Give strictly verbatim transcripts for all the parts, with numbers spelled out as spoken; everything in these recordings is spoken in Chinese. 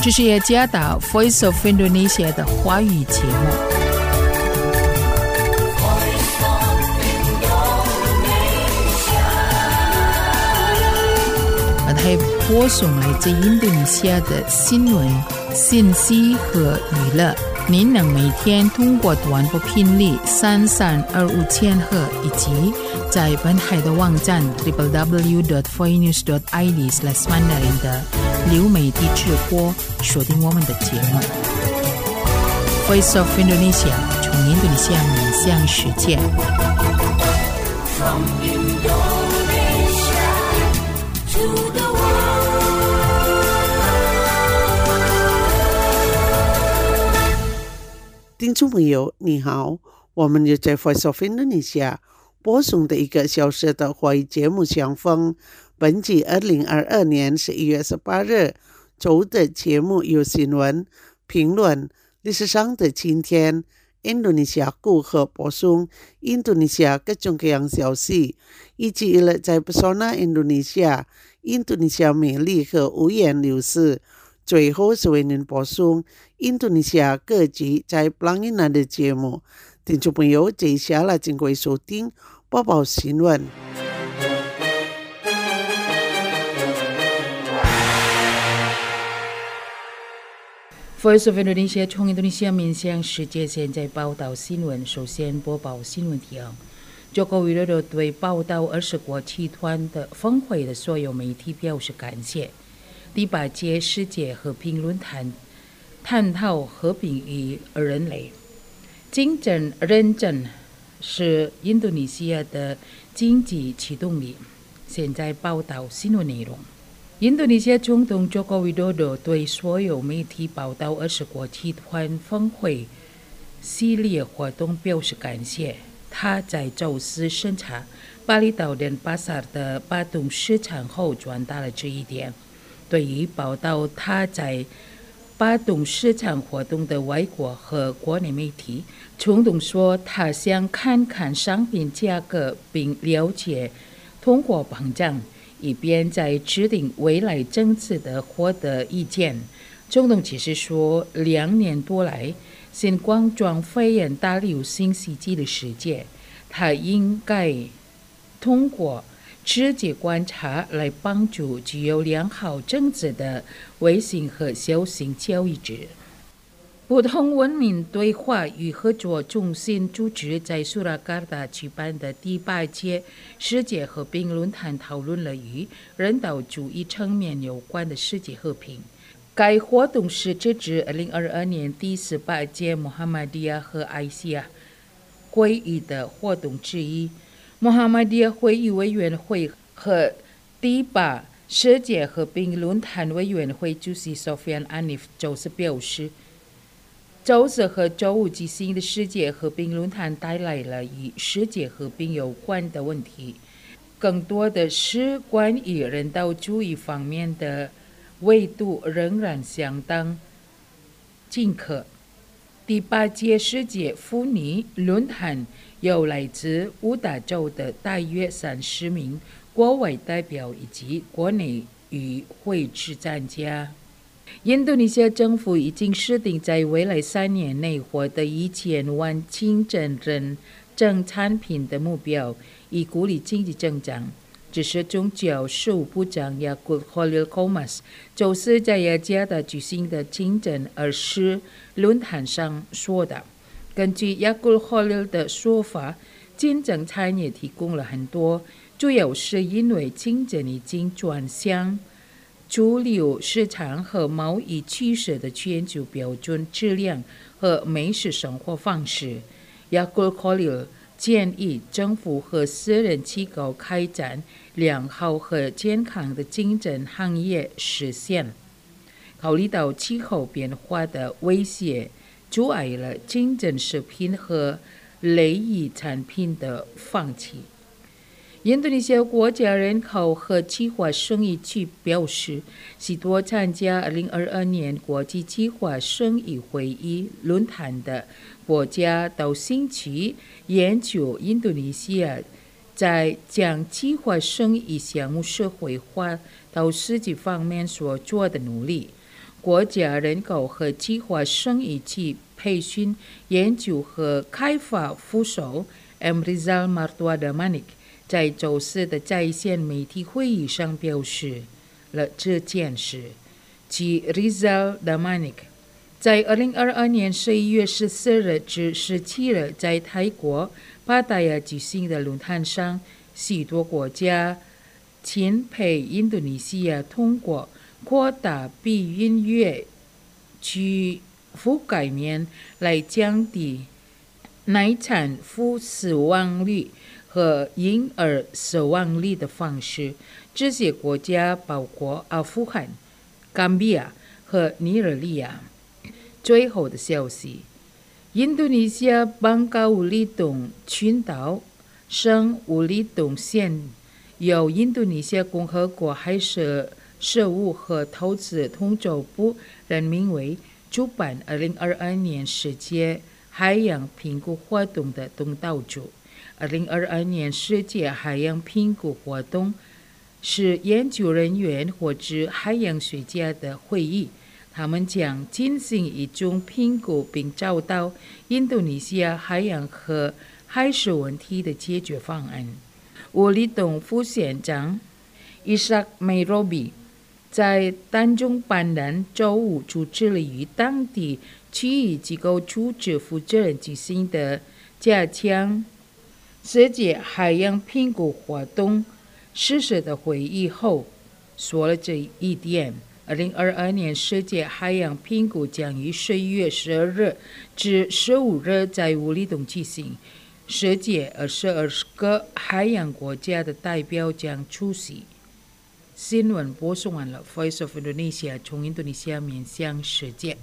这是雅加达 Voice of Indonesia 的华语节目。还播送来自印度尼西亚的新闻、信息和娱乐。您能每天通过短波频率三三二五千赫以及在本海的网站 double-u double-u double-u dot voinews dot i d slash mandarin 的流媒体直播锁定我们的节目。Voice of Indonesia 从印度尼西亚面向世界。From Indonesia to the 听众朋友你好，我们又在 Voice of Indonesia 播送的一个小时的华语节目相逢。本集二零二二年十一月十八日周的节目有新闻、评论、历史上的今天、印度尼西亚如何播送印度尼西亚各种各样消息，以及了在 Pesona Indonesia 印度尼西亚美丽和五颜六色。最后是为您播送印度尼西亚各级在 Pelangina 的节目。听众朋友，接下来请各位收听播报新闻。 Voice of Indonesia 从印度尼西亚面向世界，现在报道新闻。首先播报新闻提要。Joko Widodo 对报道二十国集团的峰会的所有媒体表示感谢。第八届世界和平论坛探讨和平与人类。竞争认证是印度尼西亚的经济驱动力。现在报道新闻内容。印度尼西亚总统 Joko Widodo 对所有媒体报道二十国集团峰会系列活动表示感谢。他在周四审查巴厘岛denpasar巴萨的巴东市场后转达了这一点。对于报道他在巴东市场活动的外国和国内媒体，总统说他想看看商品价格并了解通货膨胀，以便在制定未来政策的获得意见。总统解释说，两年多来新冠状肺炎大流行袭击的世界，他应该通过直接观察来帮助具有良好政策的微型和小型交易者。普通文明对话与合作中心组织在苏拉加达举办的第八届世界和平论坛讨论了与人道主义层面有关的世界和平。该活动是截至二零二二年第十八届穆罕默迪亚和埃西亚会议的活动之一。穆罕默迪亚会议委员会和第八世界和平论坛委员会主席 Sofian Anif 周四表示，周四和周五举行的世界和平论坛带来了与世界和平有关的问题，更多的是关于人道主义方面的维度仍然相当紧刻。第八届世界妇女论坛有来自五大洲的大约三十名国外代表以及国内与会之参加。印度尼西亚政府已经设定在未来三年内获得一千万清真认证产品的目标，以鼓励经济增长。这是宗教事务部长雅古尔·霍利尔·科马斯周四在雅加达举行的清真二十论坛上说的。根据雅古尔·霍利尔的说法，清真产业提供了很多，主要是因为清真已经转向主流市场和贸易趋势的全球标准质量和美食生活方式。雅古尔·霍利尔建议政府和私人机构开展良好和健康的清真行业实现。考虑到气候变化的威胁，阻碍了清真食品和类异产品的放弃。印度尼西亚国家人口和计划生育局表示，许多参加二零二二年国际计划生育会议论坛的国家都兴趣研究印度尼西亚在将计划生育项目社会化到实际方面所做的努力。 国家人口和计划生育及培训研究和开发副手 M. Rizal Martua Damanik 在周四的在线媒体会议上表示了这件事。即 Rizal Damanik 在二零二二年十一月十四日至十七日在泰国巴达雅举行的论坛上，许多国家钦佩印度尼西亚通过扩大避孕药去覆盖面来降低难产妇死亡率和婴儿死亡率的方式。这些国家包括阿富汗、冈比亚和尼日利亚。最后的消息，印度尼西亚邦加乌里东群岛省乌里东县由印度尼西亚共和国海事事务和投资统筹部任命为主办二零二二年世界海洋评估活动的东道主。二零二二年世界海洋评估活动是研究人员或者海洋学家的会议，他们将进行一种评估并找到印度尼西亚海洋和海事问题的解决方案。乌里东副县长伊萨克梅罗比在丹中班南周五主持了与当地区域机构组织负责人举行的加强世界海洋评估活动实施的会议后说了这一点。二零二二年世界海洋评估将于十一月十二日至十五日在乌里东举行，世界二十二个海洋国家的代表将出席。新闻播送完了 ，Voice of Indonesia 从印度尼西亚面向世界。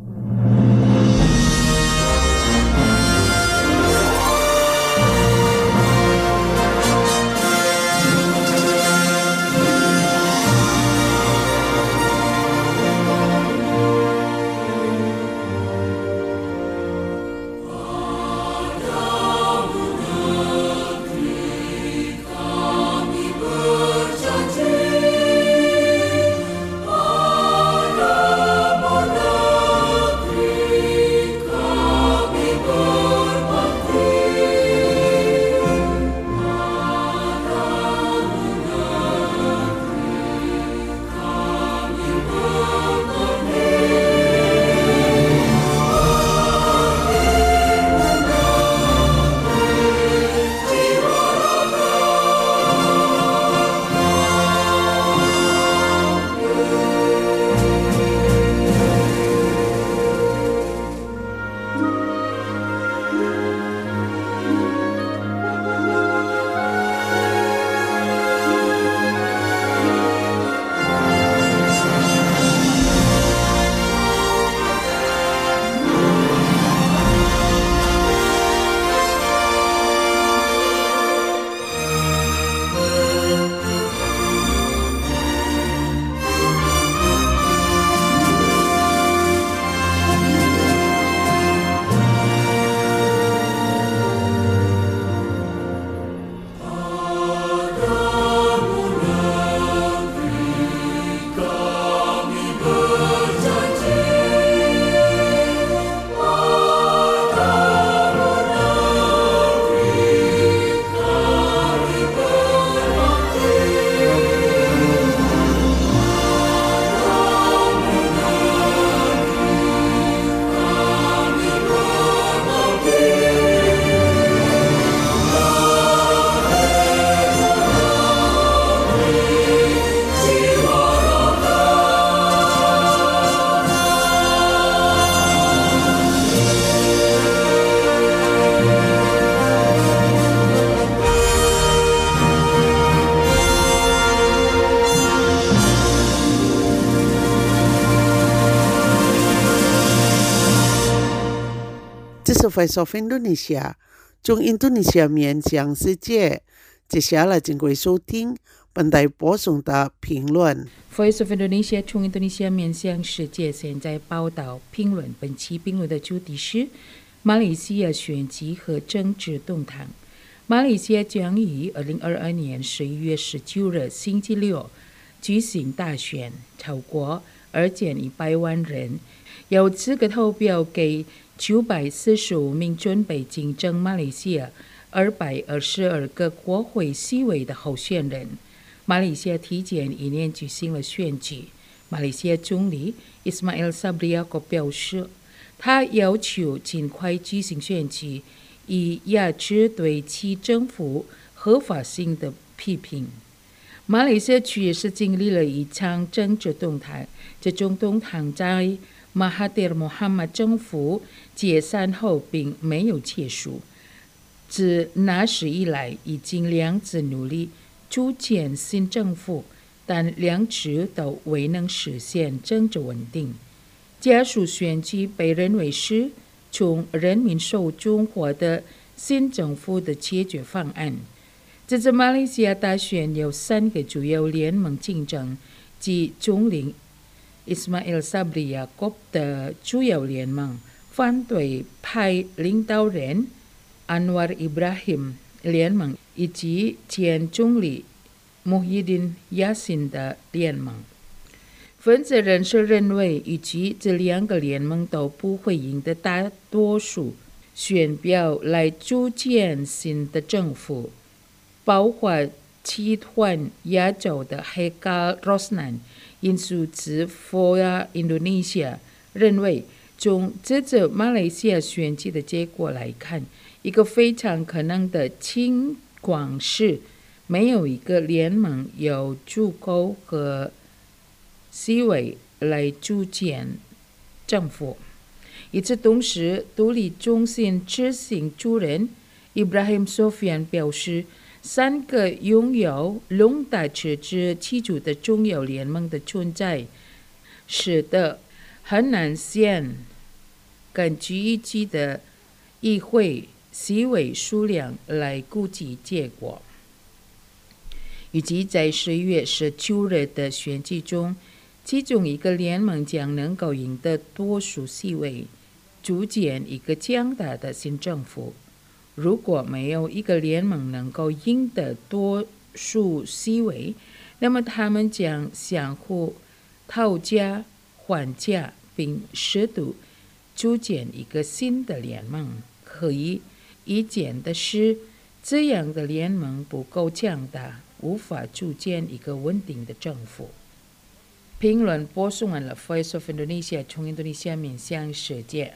这是 Voice of Indonesia 从印度尼西亚面向世界。接下来请各位收听本台播送的评论。 Voice of Indonesia 从印度尼西亚面向世界，现在报道评论。本期评论的主题是马来西亚选举和政治动荡。马来西亚将于二零二二年十一月十九日星期六举行大选，超过二千一百万人，有资格投票给九百四十五名准备竞争马来西亚二百二十二个国会席位的候选人。马来西亚提前一年举行了选举。马来西亚总理 Ismail Sabri Yaakob 表示，他要求尽快举行选举，以压制对其政府合法性的批评。马来西亚确实经历了一场政治动荡，这种动荡在马哈蒂尔·穆罕默政府解散后并没有结束。自那时以来，已经两次努力组建新政府，但两次都未能实现政治稳定。加速选举被认为是从人民手中获得新政府的解决方案。这次马来西亚大选有三个主要联盟竞争，即总理 Ismail Sabri Yaakob 的主要联盟、反对派领导人 Anwar Ibrahim 联盟以及前总理 Muhyiddin Yassin 的联盟。分析人士认为，预计这两个联盟都不会赢得大多数选票来组建新的政府。包括集团亚洲的 Haikal Roslan 因素自 Foya Indonesia 认为，从这次马来西亚选举的结果来看，一个非常可能的情况是，没有一个联盟有足够和席位来组建政府。与此同时，独立中心执行主任 Ibrahim Sofyan 表示，三个拥有龙大持之基础的重要联盟的存在，使得很难先根据预计的议会席位数量来估计结果。预计在十一月十九日的选举中，其中一个联盟将能够赢得多数席位，组建一个强大的新政府。如果没有一个联盟能够赢得多数席位，那么他们将相互讨价还价，并试图组建一个新的联盟。可以预见的是，这样的联盟不够强大，无法组建一个稳定的政府。评论播送完了 Voice of Indonesia 从印度尼西亚面向世界。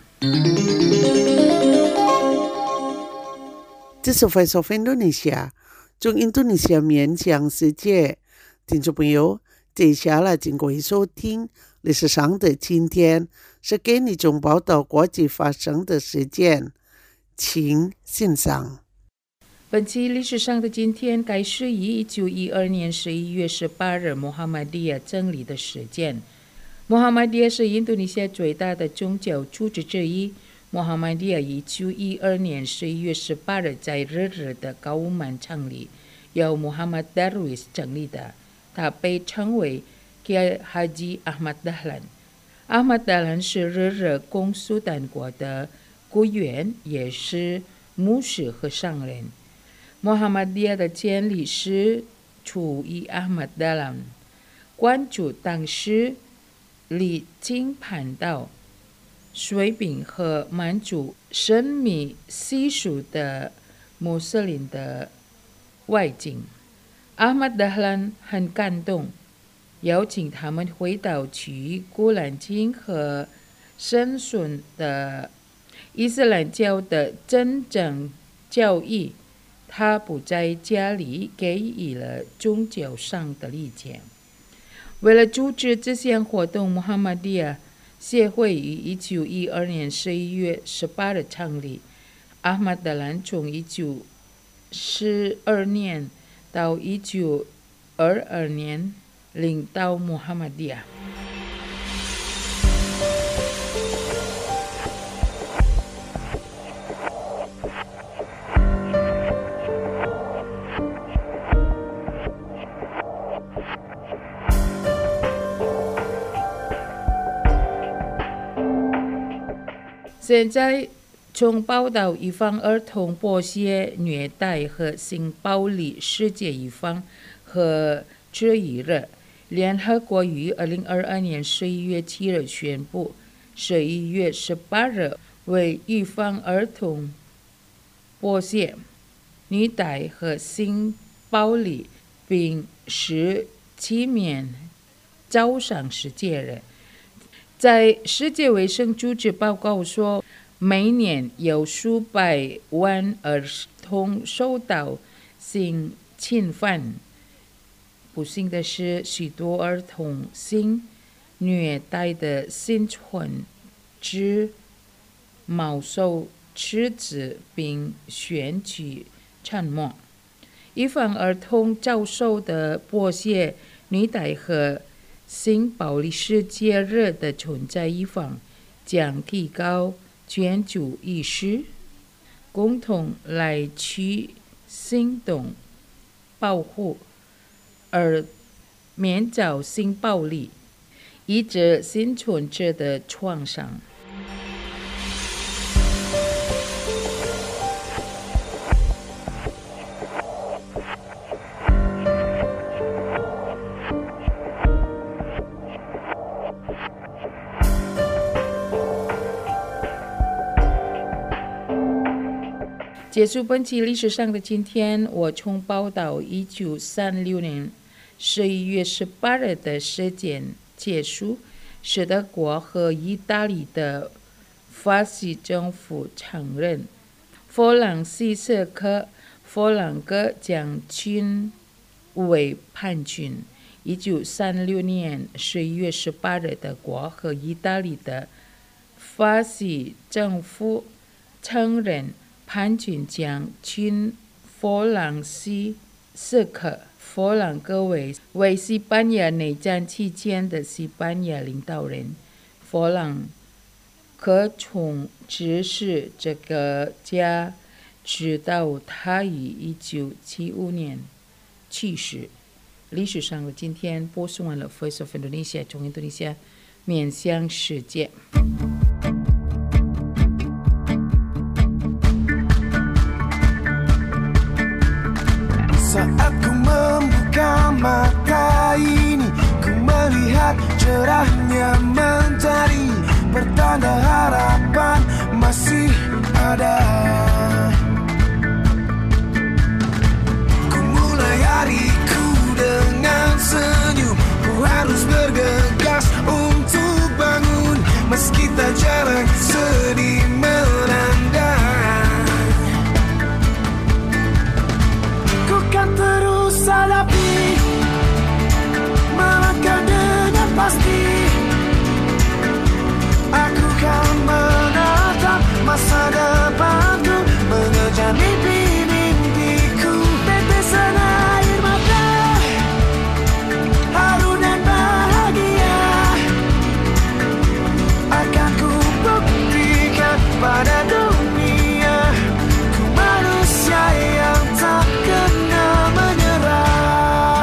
这是 Voice of Indonesia 从印度尼西亚面向世界。听众朋友，接下来请各位收听历史上的今天，是给你中报道国际发生的事件，请欣赏。 本期历史上的今天开始于一九一二年十一月十八日穆罕默迪亚成立的事件。穆罕默迪亚是印度尼西亚最大的宗教组织之一。穆罕默迪亚一九一二年十一月十八日在日日的高乌曼成立，由穆罕默德鲁伊斯成立的。他被称为 Kiai Haji Ahmad Dahlan。阿马达兰是日日共苏丹国的国员，也是牧师和商人。穆罕默迪亚的建立是出于阿马达兰关注当时离经叛道、水平和满族神秘习俗的穆斯林的外境。阿马达兰很感动，邀请他们回到区域古兰经和生存的伊斯兰教的真正教义。他不在家里给予了宗教上的理解。为了组织这项活动，穆罕默迪亚协会于一九一二年十一月十八日成立。阿马达兰从一九四二年到一九二二年领导穆罕默迪亚。现在从报道一方儿童剥削、虐待和性暴力事件一方和这一日， 联合国于二零二二年十一月七日宣布，十一月十八日为预防儿童剥削、虐待和性暴力，并使其免早上世界日。在世界卫生组织报告说，每年有数百万儿童受到性侵犯。不幸的是，许多儿童性虐待的幸存者饱受斥责并选举沉默。预防儿童遭受的剥削、虐待和性暴力世界日的存在预防，将提高全球意识，共同来去行动保护而免遭性暴力，医治幸存者的创伤。结束本期历史上的今天，我从报道一九三六年十一月十八日的事件结束，使德国和意大利的法西政府承认弗朗西斯科·弗朗哥将军为叛军。一九三六年十一月十八日，德国和意大利的法西政府承认叛军将军弗朗西斯科·弗朗哥为为西班牙内战期间的西班牙领导人。弗朗哥从指使这个家，直到他于一九七五年去世。历史上的今天播送完了 Voice of Indonesia， 从印度尼西亚面向世界。 Saat ku membuka mata ini, ku melihat cerahnya mentari, pertanda harapan masih ada. Ku mulai hariku dengan senyum, ku harus bergegas untuk bangun, meski tak jarang sedih melanda. Ku kan terus hadapi, melangkah dengan pasti. Aku kan menatap masa depanku, mengejar mimpi-mimpiku. Tetesan air mata, haru dan bahagia, akan ku buktikan pada dunia, ku manusia yang tak kenal menyerah.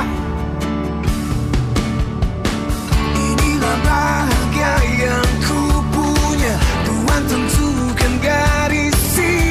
Inilah bahagia yang ku punya, Tuhan tentukan garis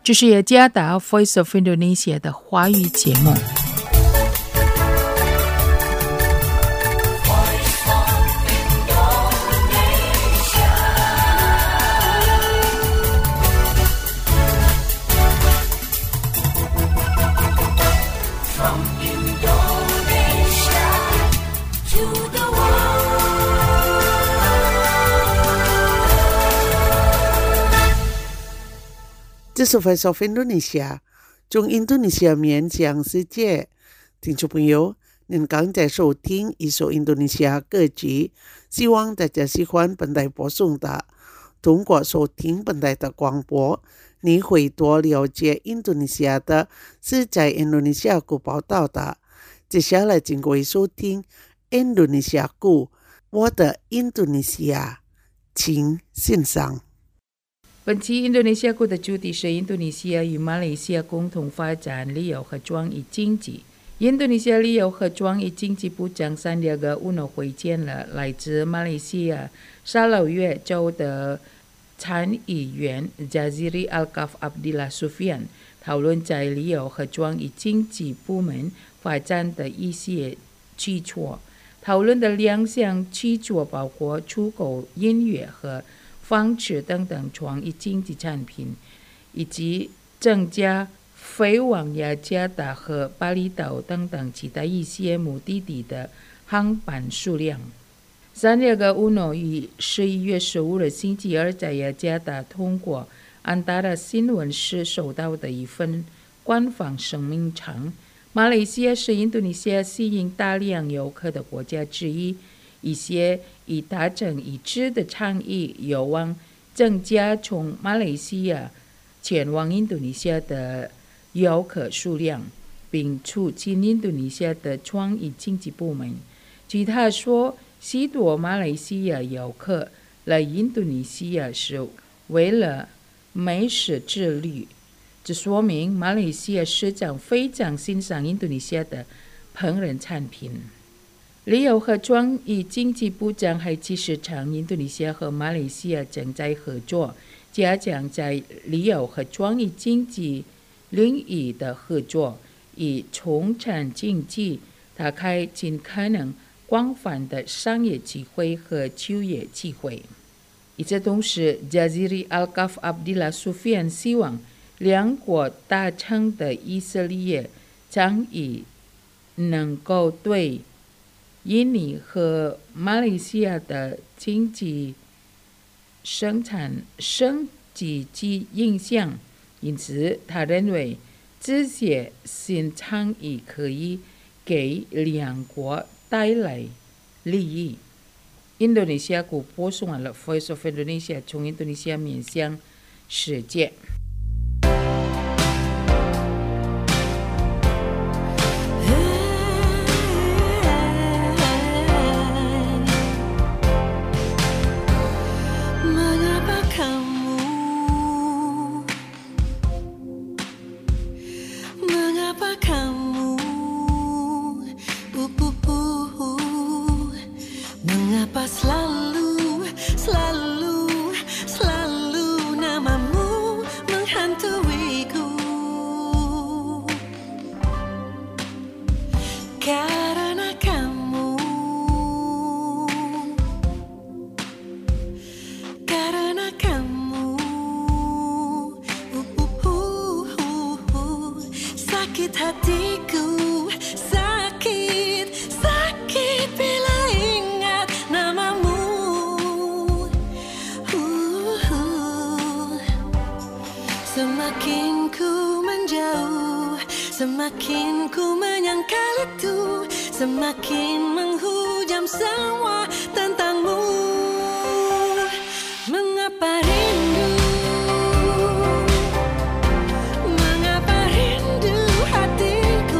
这是雅加达 Voice of Indonesia 的华语节目。 这是 Voice of Indonesia 中印度尼西亚面向世界。听众朋友，您刚才收听一首印度尼西亚歌曲，希望大家喜欢本台播送的。通过收听本台的广播，你会多了解印度尼西亚的是在印度尼西亚谷报道的。接下来请各位收听印度尼西亚谷，我的印度尼西亚，请欣赏。 本期印度尼西亚谷的主题是印度尼西亚与马来西亚共同发展旅游和创意经济。印度尼西亚旅游和创意经济部长三两个乌诺会见了来自马来西亚沙捞越州的参议员 Jaziri Alkaf Abdillah Sufian， 讨论在旅游和创意经济部门发展的一些基础。讨论的两项基础包括出口音乐和纺织等等创意经济产品，以及增加飞往雅加达和巴厘岛等等其他一些目的地的航班数量。三两个乌诺于十一月十五日星期二在雅加达通过安达拉新闻时收到的一份官方声明称，马来西亚是印度尼西亚吸引大量游客的国家之一，一些已达成一致的倡议有望增加从马来西亚前往印度尼西亚的游客数量，并促进印度尼西亚的创意经济部门。据他说，许多马来西亚游客来印度尼西亚是为了美食之旅，这说明马来西亚市长非常欣赏印度尼西亚的烹饪产品。旅游和创意经济部长还指出，印度尼西亚和马来西亚正在合作，加强在旅游和创意经济领域的合作，以重产经济打开尽可能广泛的商业机会和就业机会。与此同时 Jaziri Alkaf Abdillah Sufian 希望两国达成的以色列倡议能够对印尼和马来西亚的经济生产生积极影响，因此他认为这些新倡议可以给两国带来利益。印度尼西亚谷播送完了 Voice of Indonesia 从印度尼西亚面向世界。 Semakin ku menjauh, semakin ku menyangkal itu, semakin menghujam semua tentangmu. Mengapa rindu, mengapa rindu hatiku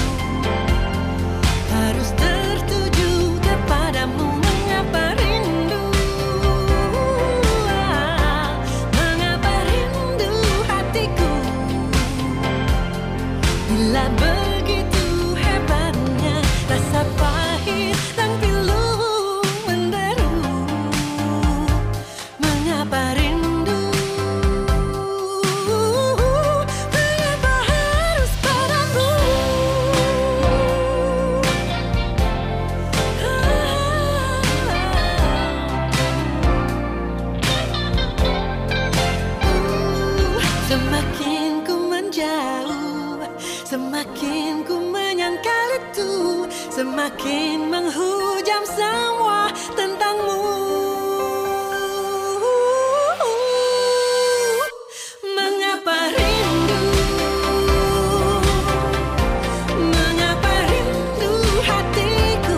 harus tertuju kepadamu. Mengapa rindu, ah, mengapa rindu hatiku bila begitu hebatnya rasa pahit dan pilu menderu. Mengapa rindu, menjauh. Semakin ku menyangkal itu, semakin menghujam semua tentangmu. Mengapa rindu, mengapa rindu hatiku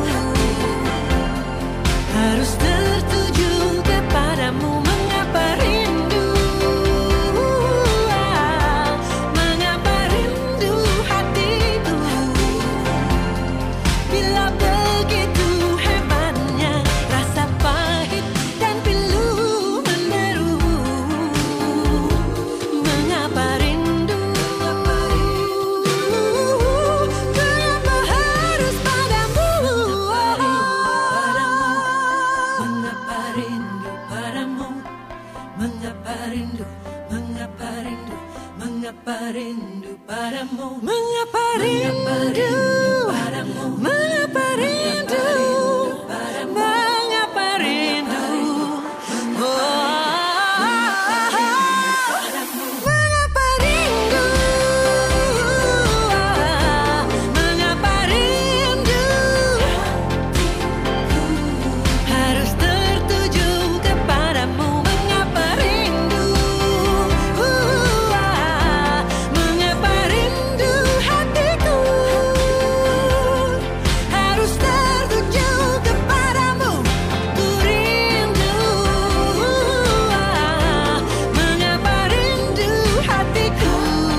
harus tertuju kepadamu. Mengapa rindu, mengapa rindu hatiku bila begitu hebatnya rasa pahit dan pilu menderu. Mengapa rindu, mengapa harus padamu? Mengapa rindu padamu? Mengapa rindu, mengapa rindu, mengapa rindu padamu? Mengapa rindu padamu? Mengapa rindu, mengapa rindu? Mengapa rindu, mengapa rindu harus tertuju kepadamu? Mengapa rindu, mengapa rindu hatiku harus tertuju kepadamu? Ku rindu, mengapa rindu hatiku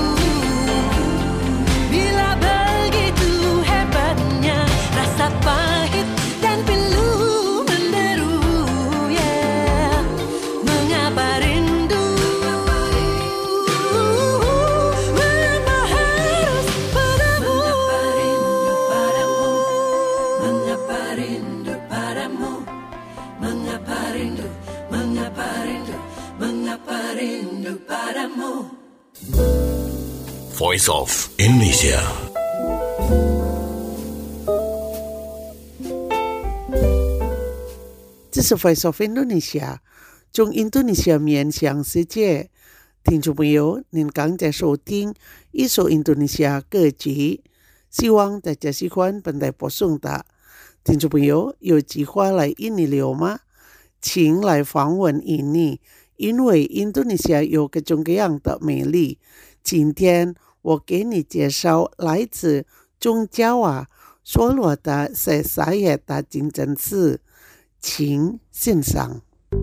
bila begitu hebatnya rasa pahit dan pilu menderu. Yeah. Mengapa rindu, mengapa harus padamu? Mengapa rindu padamu? Mengapa rindu, mengapa rindu, mengapa rindu padamu? Voice of Indonesia. 这是 Voice of Indonesia， 从印度尼西亚面向世界。听众朋友，您刚才收听一首印度尼西亚歌曲，希望大家喜欢本台播送的。听众朋友，有计划来印尼旅游吗？请来访问印尼，因为印度尼西亚有各种各样的美丽。今天我给你介绍来自中加瓦索罗的塞萨耶达清真寺，请欣赏。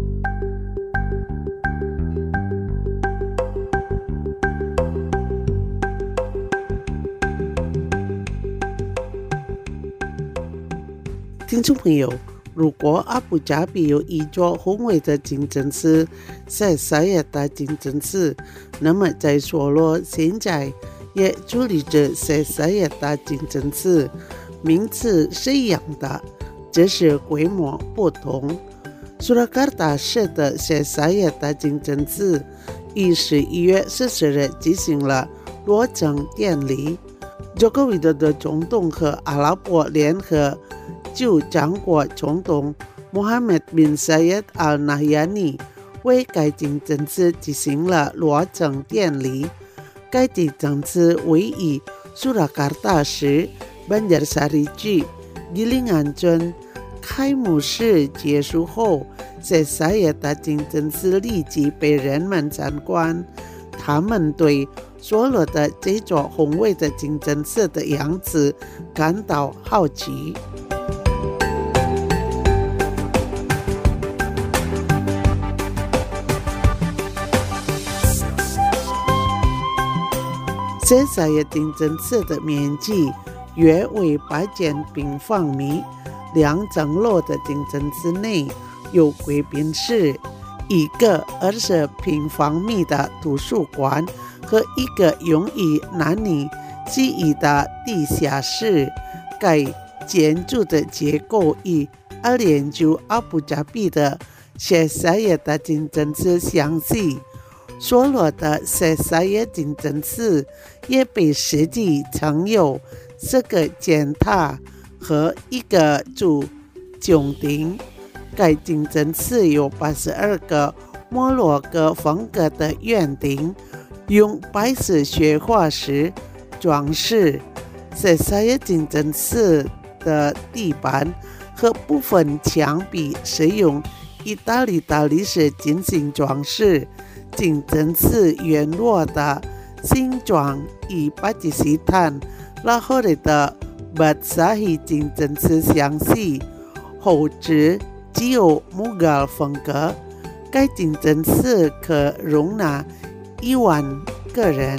听众朋友，如果阿布扎比有一座宏伟的清真寺塞萨耶达清真寺，那么在索罗现在也矗立着塞萨耶达清真寺，名字是一样的，只是规模不同。苏拉卡达市的塞萨耶达清真寺于十一月十四日举行了落成典礼。佐科维多的总统和阿拉伯联合酋长国总统穆罕默德 bin Zayed Al Nahyan 为该清真寺举行了落成典礼。该清真寺位于苏拉卡达市 Banjarsari 区吉林安镇。开幕式结束后，塞萨耶达清真寺立即被人们参观，他们对索罗的这座宏伟的清真寺的样子感到好奇。塞萨耶清真寺的面积约为八千平方米，两层楼的清真寺内有贵宾室、一个二十平方米的图书馆和一个用于男女洗衣的地下室。该建筑的结构与阿联酋阿布扎比的塞萨耶达清真寺相似。索罗的塞萨耶清真寺也被设计成有四个尖塔和一个主穹顶。该清真寺有八十二个摩洛哥风格的圆顶， 用白色雪化石装饰在saya竞争室的地板和部分墙壁使用意大利大理石进行装饰，竞争室原落的形状与巴基斯坦拉合的Badshahi竞争室相似，后者具有穆艮风格。该竞争室可容纳一万个人。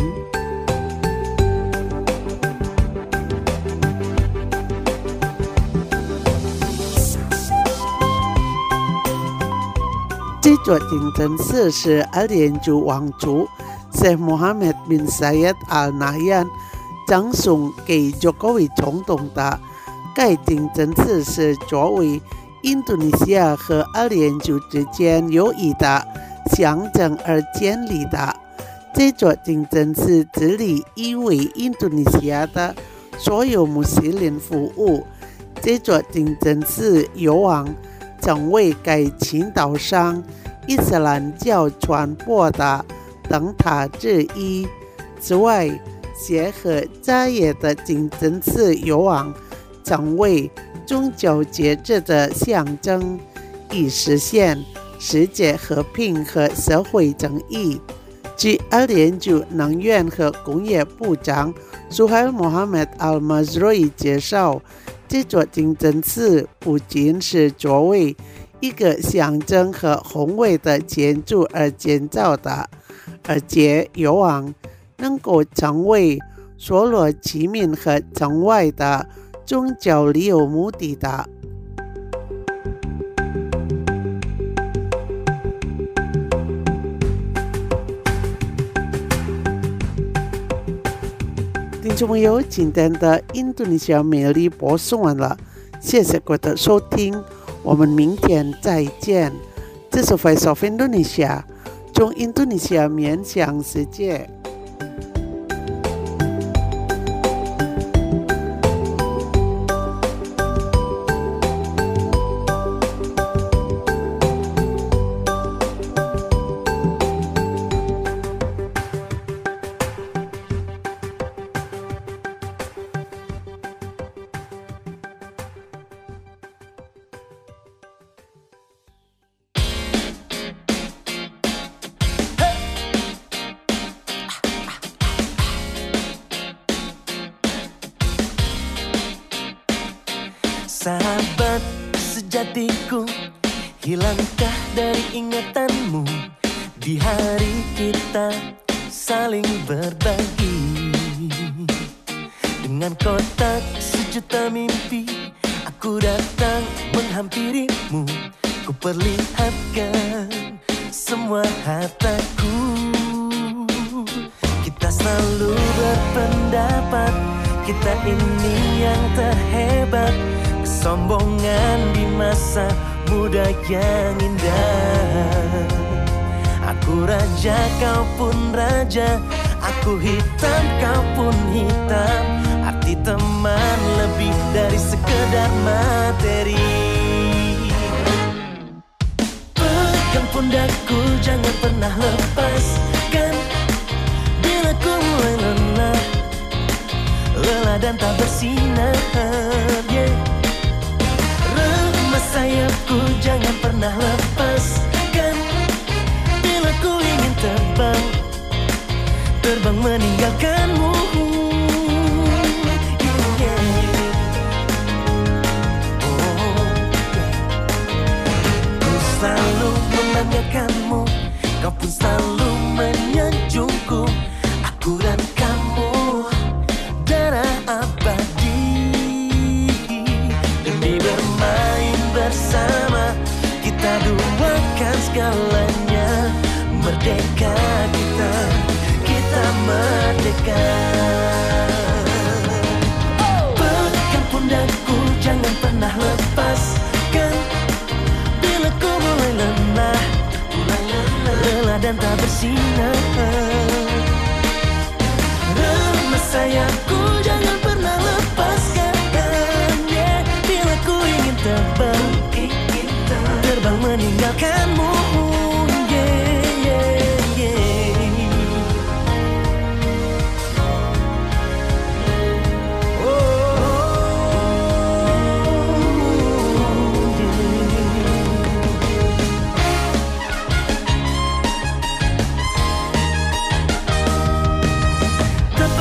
这座竞争室是阿联酋王族 Sheikh Mohammed bin Zayed Al Nahyan 赠送给佐科维总统的。该竞争室是作为印度尼西亚和阿联酋之间友谊的象征而建立的。这座竞争室致力于为印度尼西亚的所有穆斯林服务。这座竞争室有望成为该群岛上伊斯兰教传播的灯塔之一。此外，谢赫扎耶的竞争室有望成为宗教节日的象征，以实现世界和平和社会正义。据阿联酋能源和工业部长 Suhail Mohammed Al-Mazrui 介绍，这座竞争室不仅是作为一个象征和宏伟的建筑而建造的，而且有望能够成为所罗居民和城外的宗教旅游目的的。听众朋友，今天的印度尼西亚美丽播送完了，谢谢各位的收听，我们明天再见。这是 Voice of Indonesia， 从印度尼西亚面向世界。 Sahabat sejatiku, hilangkah dari ingatanmu di hari kita saling berbagi. Dengan kotak sejuta mimpi, aku datang menghampirimu. Ku perlihatkan semua hartaku. Kita selalu berpendapat kita ini yang terhebat. Kesombongan di masa muda yang indah. Aku raja, kau pun raja. Aku hitam, kau pun hitam. Arti teman lebih dari sekedar materi. Pegang pundakku, jangan pernah lepaskan. Bila ku mulai lelah, lelah dan tak bersinar, yeah. Sayapku jangan pernah lepaskan. Bila ku ingin terbang, terbang meninggalkanmu, yeah. Oh, ku selalu membanggakanmu, kau pun selalu menyanjungku. Aku dan kamu darah abadi. Demi bermain bersama, kita duakan segalanya. Merdeka kita, kita merdeka. Pegang pundakku, jangan pernah lepaskan. Bila ku mulai lelah, lelah dan tak bersinar, remah sayapku jangan pernah lepaskan, yeah. Bila ku ingin terbang, terbang meninggalkanmu, yeah, yeah, yeah.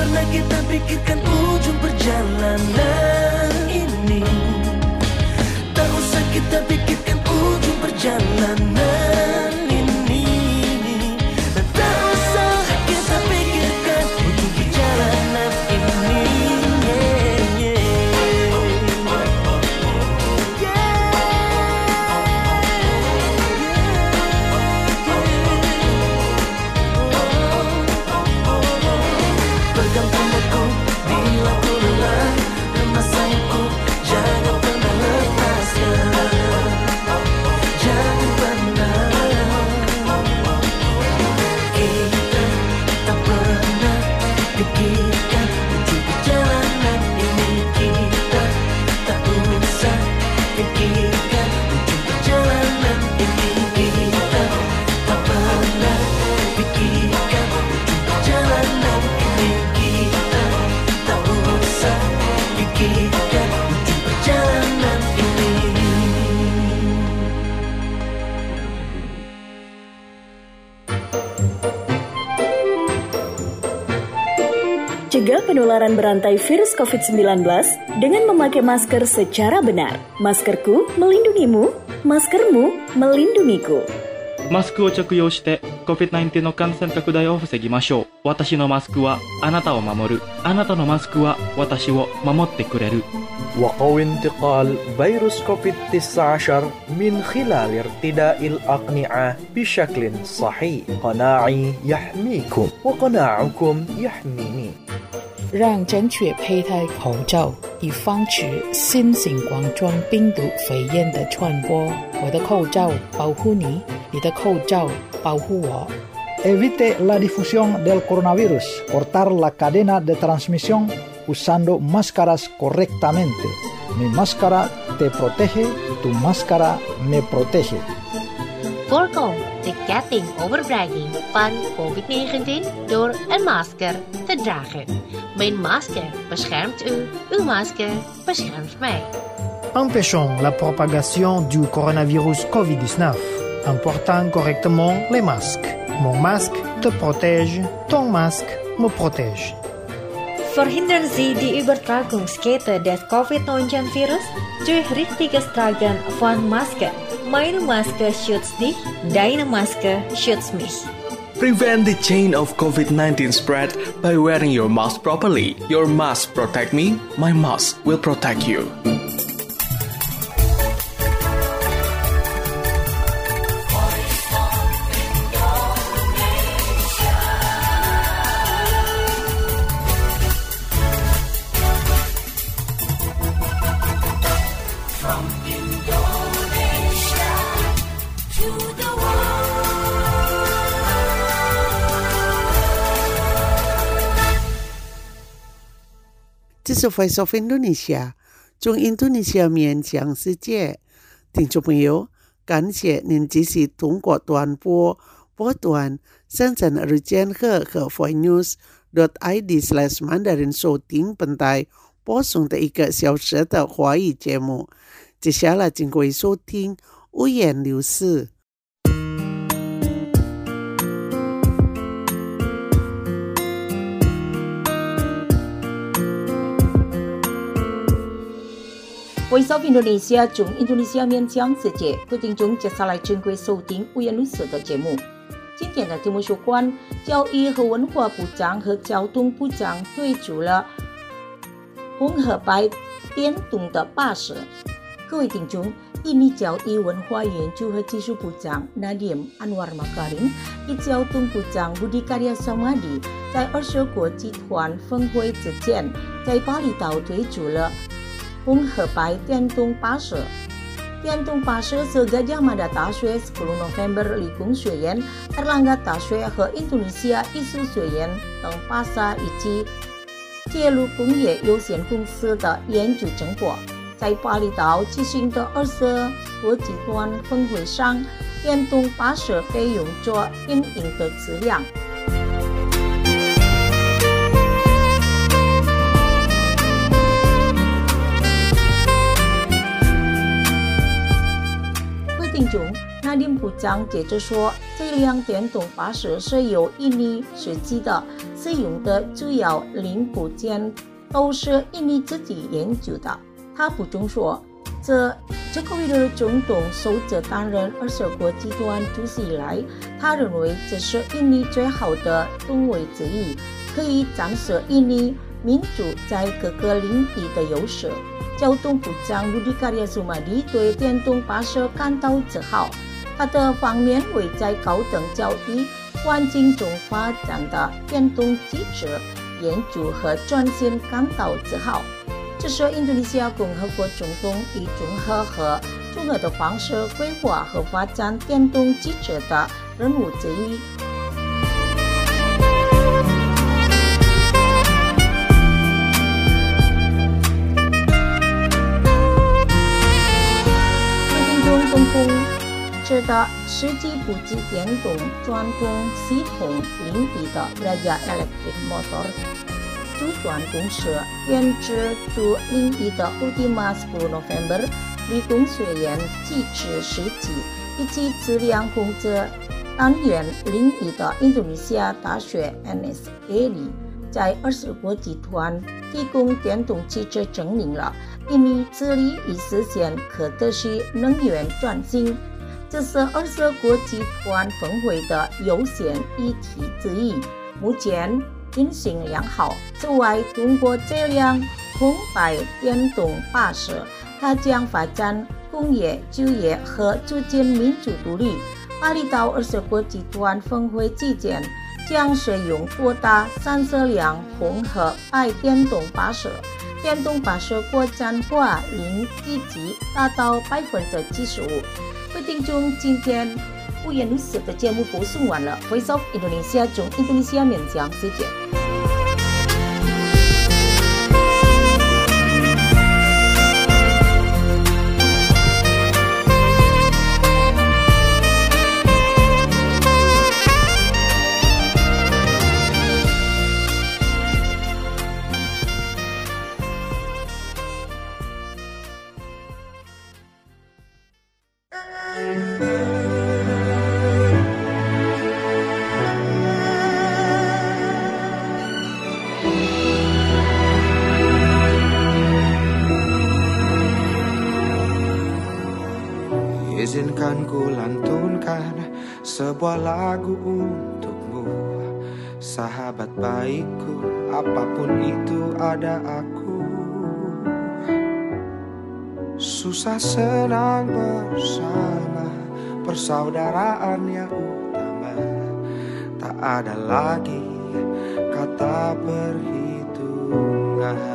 pernah kita pikirkan ujung perjalanan ini. Tak usah kita pikirkan ujung perjalanan ini. Dan tak usah kita pikirkan ujung perjalanan ini. Yeah, pegang pundakku bila ku lelah, remas sayangku jangan pernah lepaskan. Jangan pernah. Kita tak pernah pikirkan ujung perjalanan ini. Kita tak usah pikirkan ujung perjalanan ini. Kita tak pernah pikirkan ujung perjalanan ini. Kita tak usah pikirkan ujung perjalanan ini. Cegah penularan berantai virus covid sembilan belas dengan memakai masker secara benar. Maskerku melindungimu, maskermu melindungiku. マスクを着用して コビッドナインティーン の感染拡大を防ぎましょう。私のマスクはあなたを守る。あなたのマスクは私を守ってくれる。 وقوي انتقال فيروس كوفيد تسعة عشر من خلال ارتداء الأقنعة بشكل صحيح. قناعي يحميكم وقناعكم يحميني. 让正确佩戴口罩，以防止新型冠状病毒肺炎的传播。我的口罩保护你，你的口罩保护我。 Evite la difusión del coronavirus. Cortar la cadena de transmisión usando máscaras correctamente. Mi máscara te protege, tu máscara me protege. Voorkom de ketting overbrenging van covid negentien door een masker te dragen. Mijn masker beschermt u, uw masker beschermt mij. Empêchons la propagation du coronavirus covid dix-neuf en portant correctement les masques. Mon masque te protège, ton masque me protège. Verhindern Sie die Übertragungskette des covid neunzehn virus durch richtiges Tragen von Maske. Meine Maske schützt dich, deine Maske schützt mich. Prevent the chain of covid nineteen spread by wearing your mask properly. Your mask protect me, my mask will protect you. 这是 Voice of Indonesia 从印度尼西亚面向世界。听众朋友，感谢您继续通过短波波段深圳日间课和 voicenews dot i d slash mandarin 收听本台播送的一个小时的华语节目。接下来请各位收听五言六事。 Voice of Indonesia 从印度尼西亚面向世界，各位听众接下来珍贵收听五言六事的节目。今天的节目有关教育和文化部长和交通部长推出了红和白电动的巴士。各位听众，印尼教育文化研究和技术部长 Nadiem Anwar Makarim 与交通部长 Budi Karya Samadi 在二十国集团峰会之前，在巴厘岛推出了红和白电动巴士。电动巴士是 Gajah Mada 大学十六 November 理工学院、Erlangga 大学和 Indonesia 艺术学院等巴萨以及铁路工业有限公司的研究成果。在巴厘岛举行的二十国集团峰会上，电动巴士被用作阴影的质量。听众纳丁部长接着说，这辆电动巴士是由印尼设计的， 使用的主要零部件都是印尼自己研究的。他补充说，这这个为了总统首次担任二十国集团主席以来，他认为这是印尼最好的动位之一，可以展示印尼民主在各个领域的优势。交通部长Budi Karya Sumadi对电动巴士感到自豪，他的方面为在高等教育环境中发展的电动机制研究和转型感到自豪。这是印度尼西亚共和国总统以综合和综合的方式规划和发展电动机制的任务之一。公共知道实际布局电动传动系统领域的 Raja Electric Motor 主管公司编制组领域的 Ultima sepuluh November 理工学院机制实际以及质量控制单元领域的印度尼西亚大学 N S A 里，在二十国集团提供电动汽车证明了印尼致力于实现可持续能源转型，这是二十国集团峰会的优先议题之一，目前运行良好。此外，通过这辆红白电动巴士，它将发展工业、就业和促进民主独立。巴厘岛二十国集团峰会期间将使用多达三十辆红和白电动巴士。电动巴士国产化率积极达到百分之七十五。各位听众，今天五颜六色的节目播送完了。Voice of Indonesia 从印度尼西亚面向世界。 Izinkan ku lantunkan sebuah lagu untukmu, sahabat baikku, apapun itu ada aku. Susah senang bersama, persaudaraan yang utama, tak ada lagi kata perhitungan.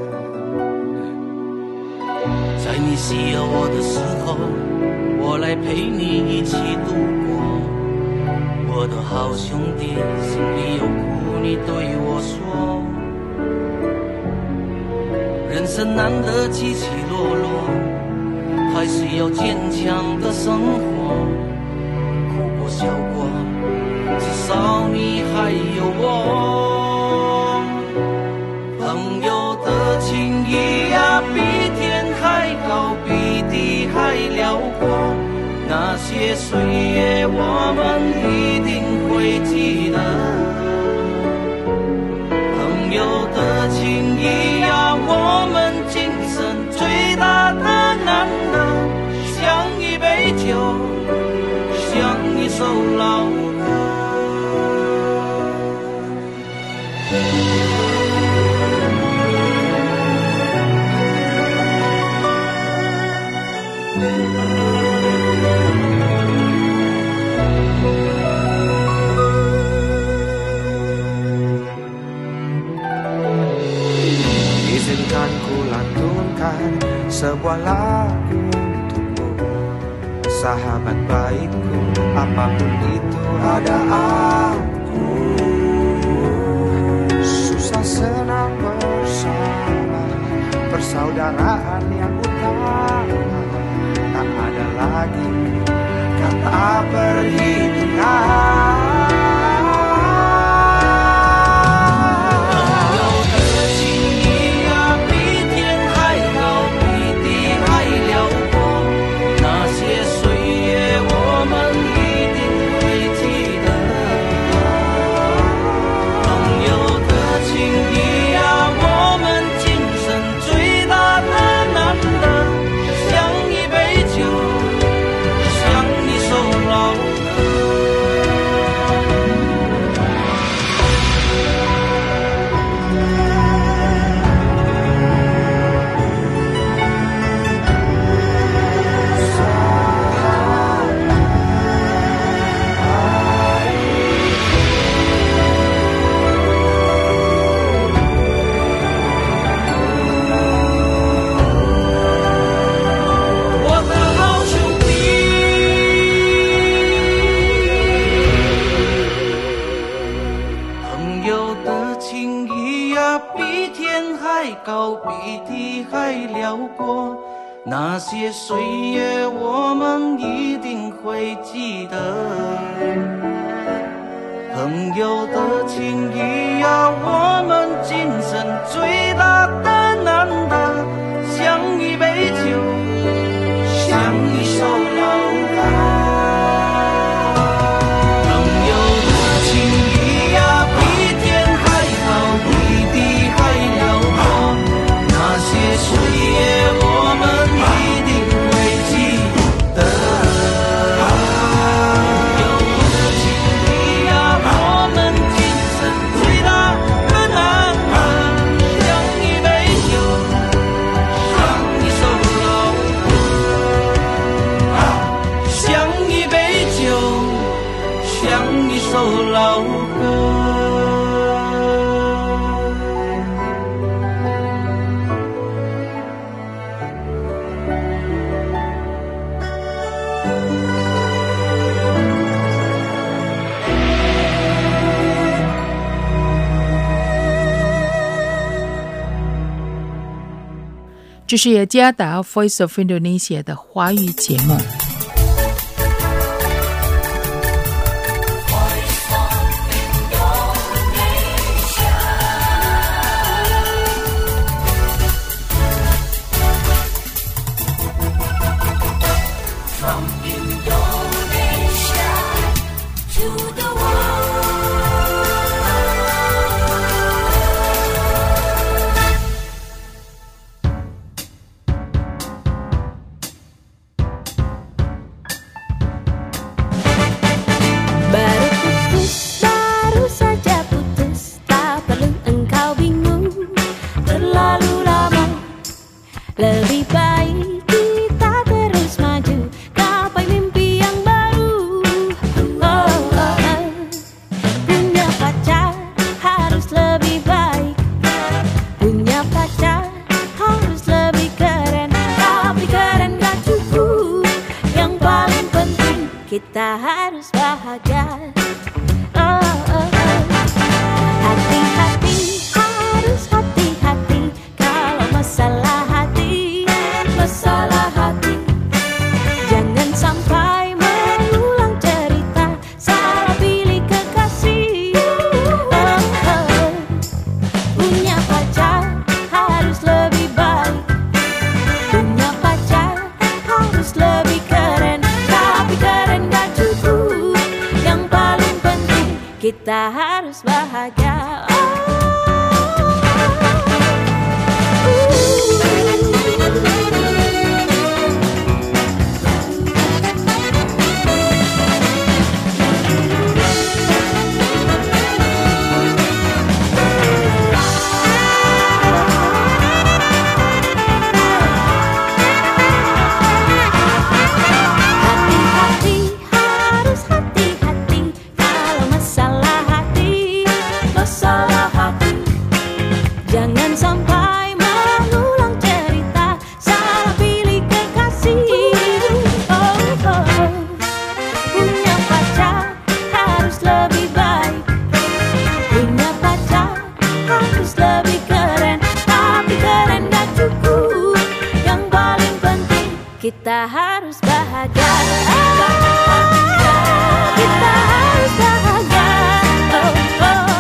在你需要我的时候，我来陪你一起度过。我的好兄弟，心里有苦你对我说。人生难得起起落落，还是要坚强的生活。哭过笑过，至少你还有我。朋友的情谊呀，比天还高，比地还辽阔。那些岁月我们一定会记得。朋友的情谊呀，我们今生最大的难得。像一杯酒，像一首老歌。 Izinkan ku lantunkan sebuah lagu untukmu, sahabat baikku, apapun itu ada aku. Susah senang bersama, persaudaraan yang utama, tak ada lagi kata perhitungan. Yo 呀，比天还高，比地还辽过。那些岁月我们一定会记得，朋友的情谊呀，我们今生最大的难得，像一杯酒，像一首老歌。 这是雅加达 Voice of Indonesia 的华语节目。 Kita harus bahagia. Oh, oh, oh. Hati-hati, harus hati-hati. Kalau masalah hati, masalah hati. Jangan sampai mengulang cerita, salah pilih kekasih. Oh, oh. Punya pacar harus lebih baik. Punya pacar harus lebih keren. Tapi keren gak cukup, yang paling penting kita harus bahagia. Oh. Jangan sampai mengulang cerita, salah pilih kekasih. Oh, oh. Punya pacar harus lebih baik. Punya pacar harus lebih keren. Tapi keren gak cukup, yang paling penting kita harus bahagia. Kita harus bahagia. Oh, oh.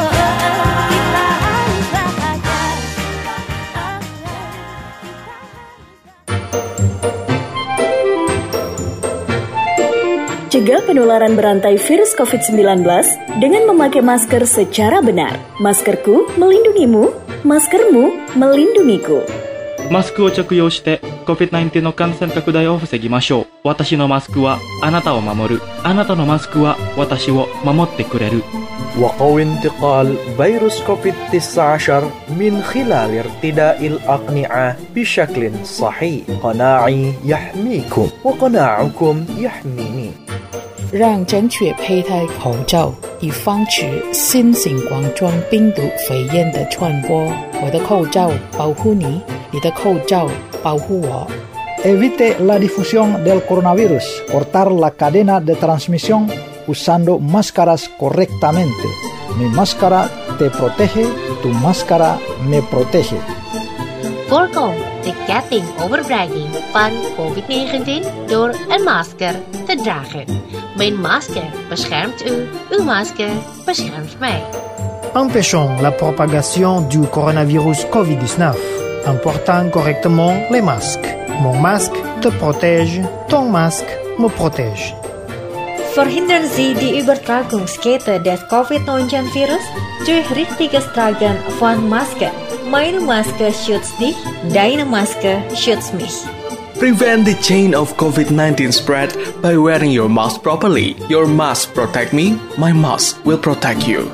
Cegah penularan berantai virus covid sembilan belas dengan memakai masker secara benar. Maskerku melindungimu, maskermu melindungiku. マスクを着用して コビッドナインティーン の感染拡大を防ぎましょう。私のマスクはあなたを守る。あなたのマスクは私を守ってくれる。 وقوي انتقال فيروس كوفيد تسعة عشر من خلال ارتداء الأقنعة بشكل صحيح. قناعي يحميكم وقناعكم يحميني. 让正确佩戴口罩，以防止新型冠状病毒肺炎的传播。我的口罩保护你，你的口罩保护我。 Evite la difusión del coronavirus. Cortar la cadena de transmisión usando máscaras correctamente. Mi máscara te protege, tu máscara me protege. Voorkom de ketting overbrenging van COVID negentien door een masker te dragen. Mijn masker beschermt u, uw masker beschermt mij. Empêchons la propagation du coronavirus covid dix-neuf en portant correctement les masques. Mon masque te protège, ton masque me protège. Verhindern Sie die Übertragungskette des COVID neunzehn Virus durch richtiges Tragen von Maske. Meine Maske schützt dich, deine Maske schützt mich. Prevent the chain of COVID nineteen spread by wearing your mask properly. Your mask protect me, my mask will protect you.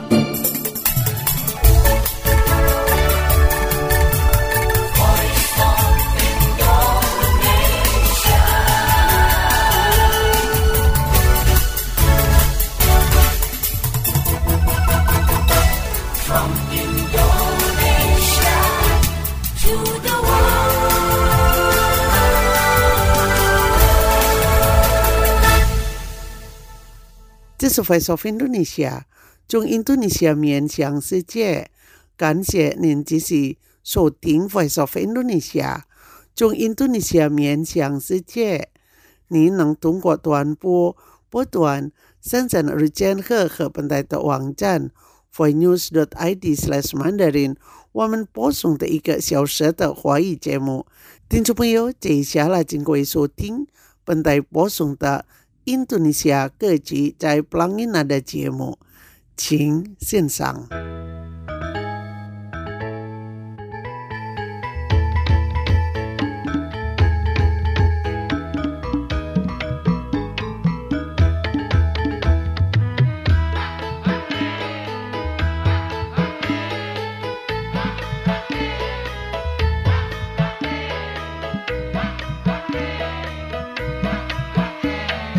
这是 Voice of Indonesia 从印度尼西亚面向世界，感谢您继续收听 Voice of Indonesia 从印度尼西亚面向世界。您能通过短波波段深圳日间和和本台的网站 voicenews dot i d slash mandarin 我们播送的一个小时的华语节目。听众朋友，接下来请各位收听本台播送的印度尼西亚各级在 Pelangina 的节目，请欣赏。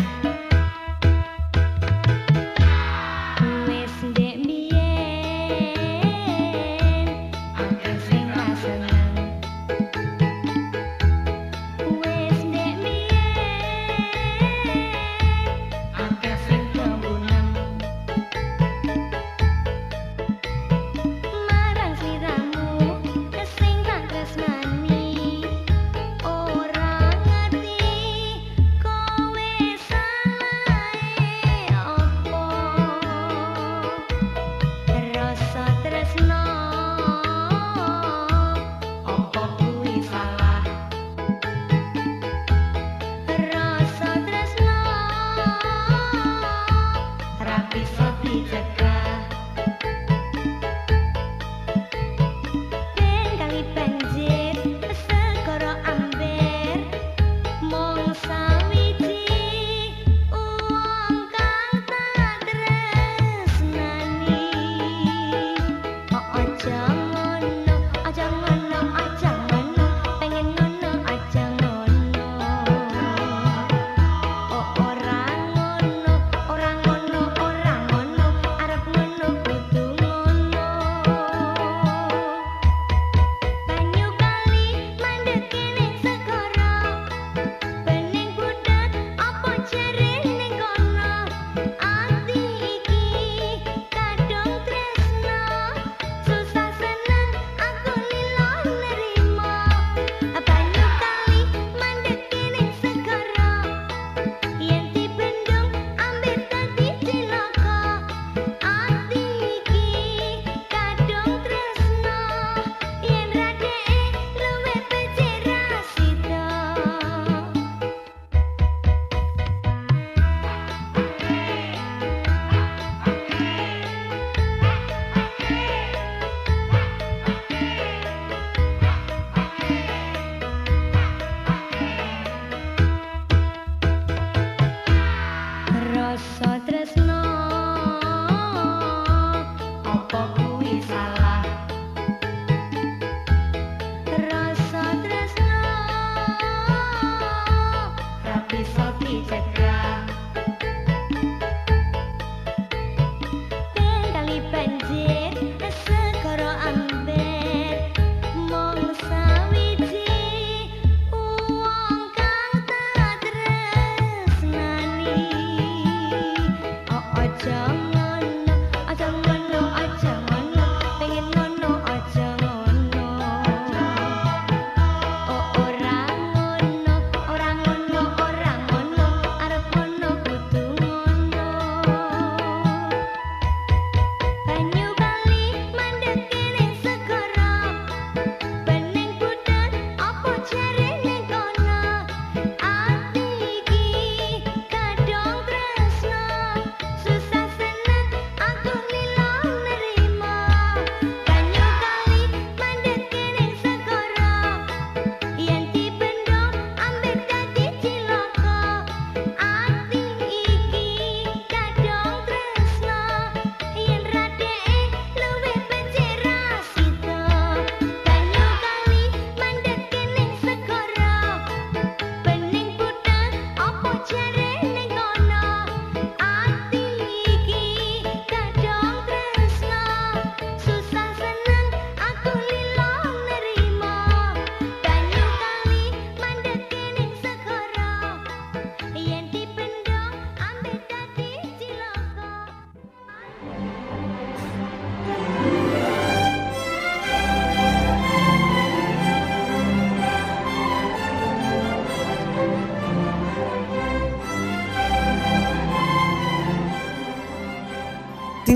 Wes ndek mbiyen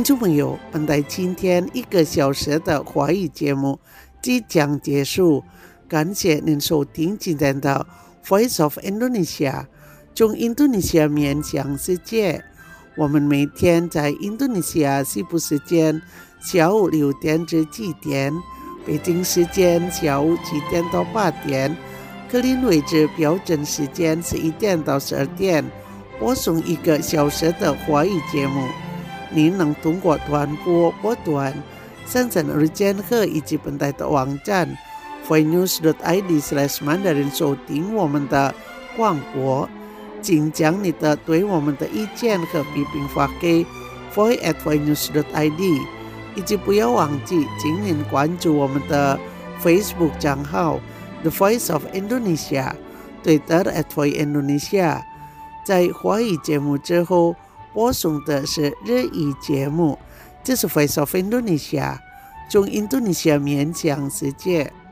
众朋友，本台今天一个小时的华语节目即将结束，感谢您收听今天的 Voice of Indonesia 中印度尼西亚面向世界。我们每天在印度尼西亚西部时间下午六点至七点，北京时间下午七点到八点，格林威治标准时间十一点到十二点，播送一个小时的华语节目。您能通过短波波段、生产日间课以及本台的网站 voinews dot i d slash mandarin 收听我们的广播。请将你的对我们的意见和批评发给 voice at voinews dot i d， 以及不要忘记请您关注我们的 Facebook 账号 The Voice of Indonesia， Twitter at Voice Indonesia。 在华语节目之后播送的是日语节目，这是 Voice of Indonesia， 中印度尼西亚面向世界。